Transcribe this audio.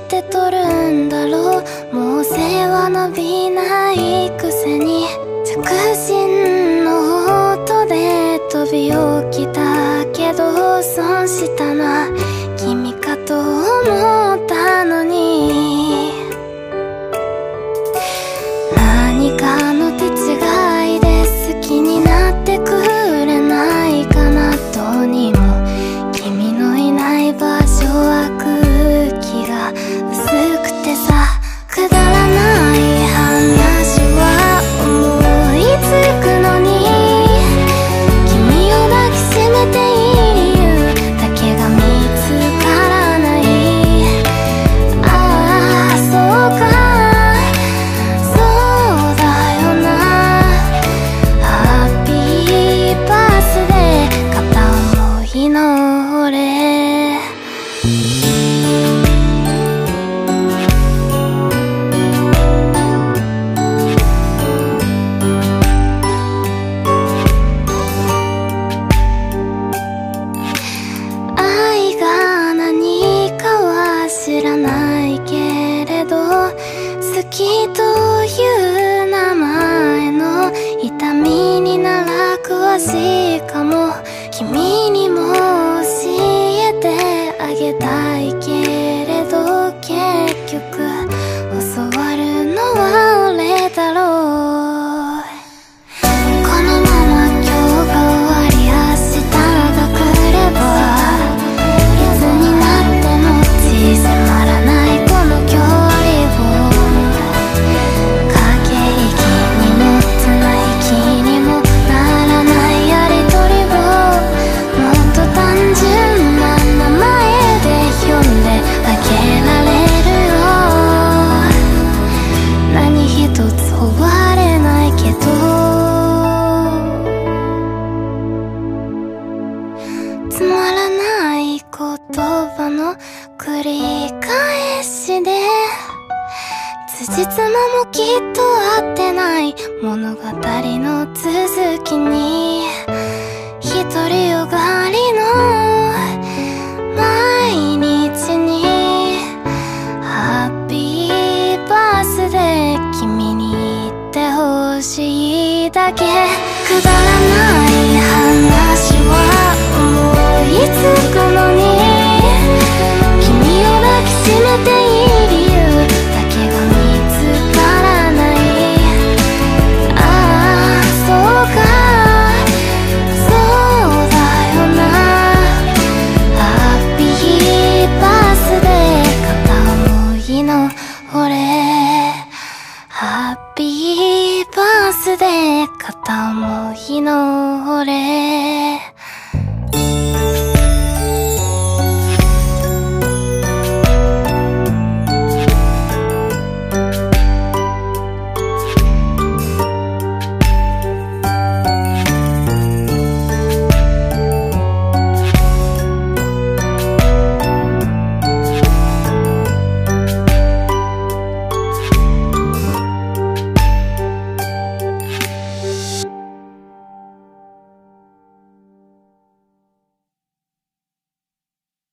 てとるんだろう。もう背は伸びないくせに着信の音で飛び起きたけど損したな。君かと思ったのに何かの手違いで好きになってくれないかな。どうにも君のいない場所は空気が薄くてさ、くだらない話は思いつくのに君を抱きしめていい理由だけが見つからない。ああそうかそうだよな。ハッピーバースデー片思いの俺。愛が何かは知らないけれど好きという名前の痛みになら詳しいかも。君にも教えてあげたいけれど結局教わるのは俺だろう。このまま今日が終わり明日が来ればいつになっても迫らないこの距離を駆け引きにも綱引きにもならないやりとりをもっと単純な名前で呼んであげられるよ。何一つ終われないけどつまらない言葉の繰り返しで辻褄もきっと合ってない物語の続きに